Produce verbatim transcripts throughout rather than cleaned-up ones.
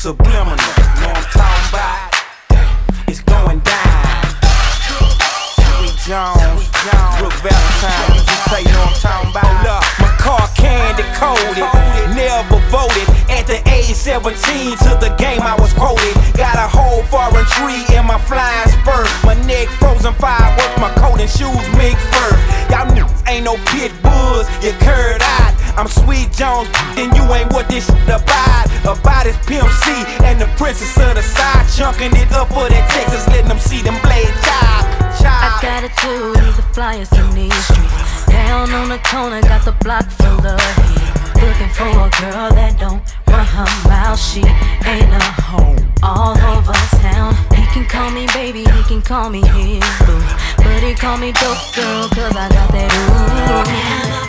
subliminal. Know what I'm talking about? It's going down. Sweet Jones, Brooke Valentine, U G K, know what I'm talking about? My car candy coated, never voted. At the age seventeen, to the game I was quoted. Got a whole foreign tree in my flying spur. My neck frozen fireworks, my coat and shoes mink fur. Y'all niggas ain't no pit bulls, you curd eyed. I'm Sweet Jones, and you ain't what this shit about. About is Pimp C and the princess of the side, chunking it up for that Texas, letting them see them blade chop. I got a two, he's the flyest in these streets. Down on the corner, got the block full of heat. Looking for a girl that don't run her mouth. She ain't a hoe all over town. He can call me baby, he can call me his boo, but he call me dope girl, cause I got that ooh.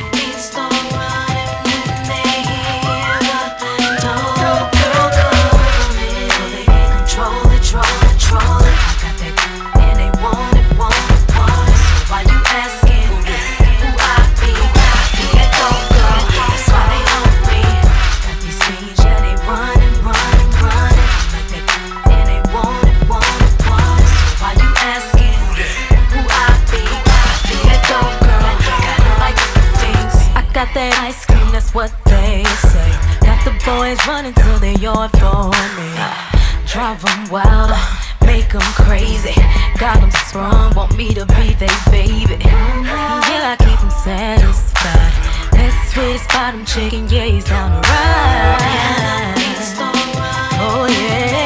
Got that ice cream, that's what they say. Got the boys running till they yard for me. Drive them wild, make them crazy. Got them sprung, want me to be their baby. Yeah, I keep them satisfied. That's the sweetest spot, I'm chicken, yeah, he's down to ride. Oh yeah.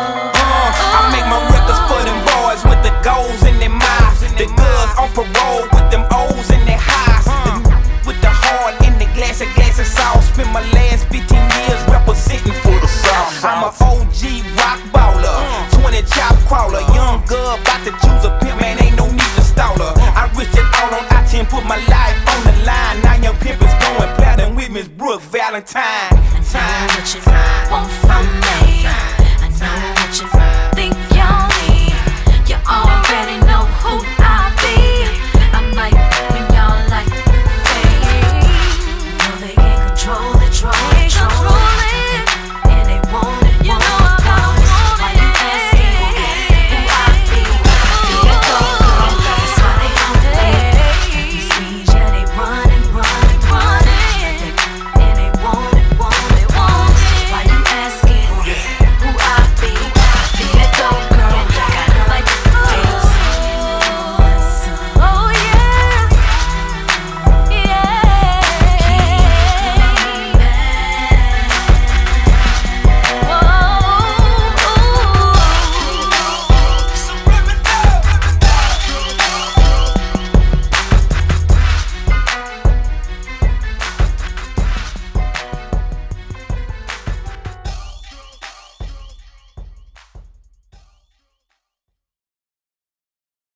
On parole,